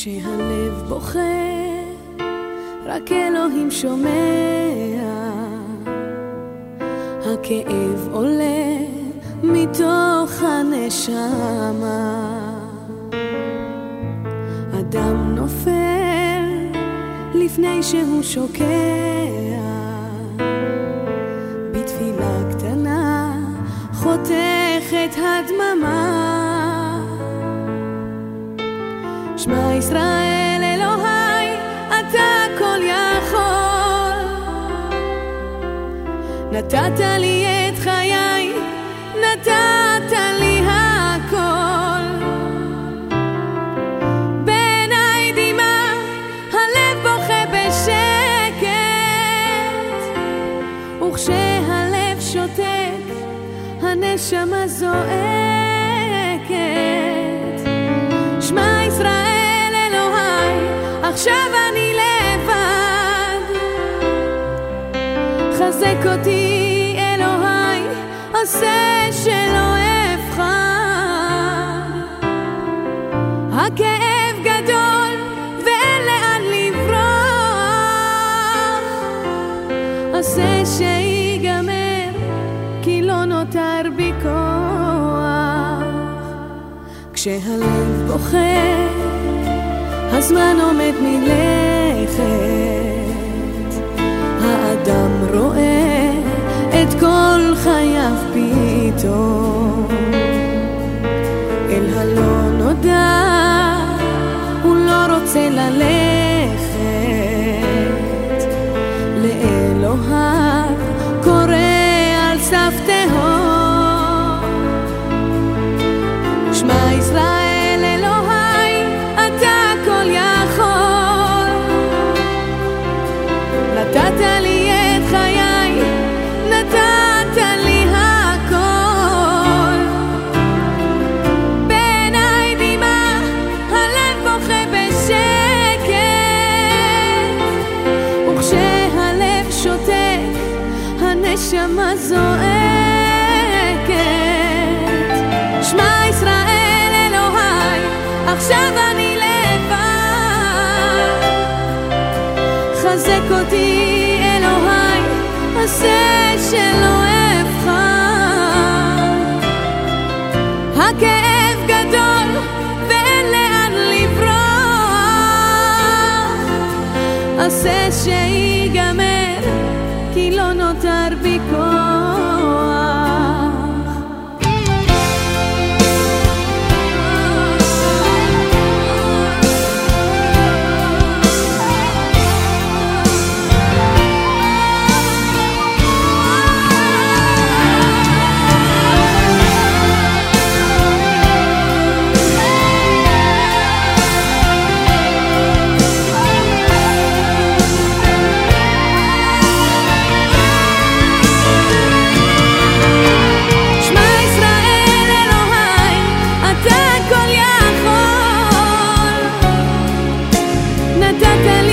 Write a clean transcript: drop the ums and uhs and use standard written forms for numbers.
כשהלב בוכה, רק אלוהים שומע, הכאב עולה מתוך הנשמה. אדם נופל לפני שהוא שוקע, בתפילה קטנה חותכת הדממה. שמע ישראל אלוהי, אתה כל יכול, נתת לי את חיי, נתת לי הכל. בעיניי דמעה, הלב בוכה בשקט, וכשהלב שותק, הנשמה זועקת. שמע ישראל אלוהי, עכשיו אני לבד, חזק אותי אלוהי, עושה שלא אבחר. הכאב גדול ואין לאן לברוח, עושה שיגמר כי לא נותר בי כוח. כשהלב בוכה, הזמן עומד מלכת, האדם רואה את כל חייו פתאום. אל הלא נודע הוא לא רוצה ללכת, לאלוהיו קורא על סף תהום. שמע ישראל אלוהי, אתה כל יכול, נתת לי את חיי, נתת לי הכל. בעיניי דמעה, הלב בוכה בשקט, וכשהלב שותק, הנשמה זועקת. שמע ישראל אלוהי, עכשיו אני לבד, חזק אותי אלוהי, עושה שלא אבחר. הכאב גדול ואין לאן לברוח, עושה שיגמר כי לא נותר בי כוח. נתת